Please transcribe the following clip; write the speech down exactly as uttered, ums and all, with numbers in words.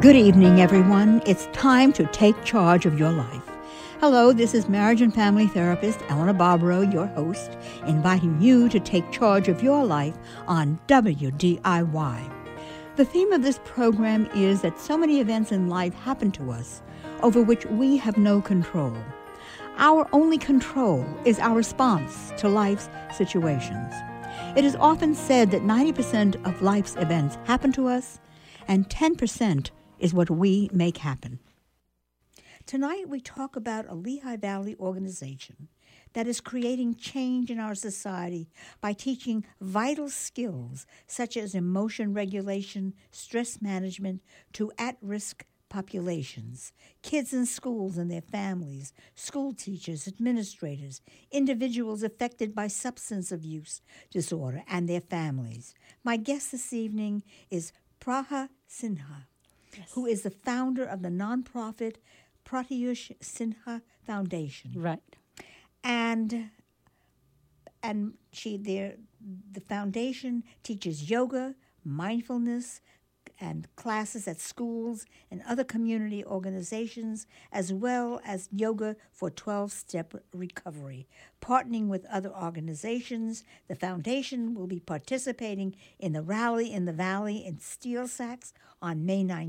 Good evening, everyone. It's time to take charge of your life. Hello, this is marriage and family therapist Eleanor Barbaro, your host, inviting you to take charge of your life on W D I Y. The theme of this program is that so many events in life happen to us over which we have no control. Our only control is our response to life's situations. It is often said that ninety percent of life's events happen to us, and ten percent is what we make happen. Tonight we talk about a Lehigh Valley organization that is creating change in our society by teaching vital skills such as emotion regulation, stress management to at-risk populations, kids in schools and their families, school teachers, administrators, individuals affected by substance abuse disorder and their families. My guest this evening is Praha Sinha, yes, who is the founder of the nonprofit Pratyush Sinha Foundation. Right. And and she there the foundation teaches yoga, mindfulness, and classes at schools and other community organizations, as well as yoga for twelve-step recovery. Partnering with other organizations, the foundation will be participating in the Rally in the Valley in Steel Sax on May nineteenth.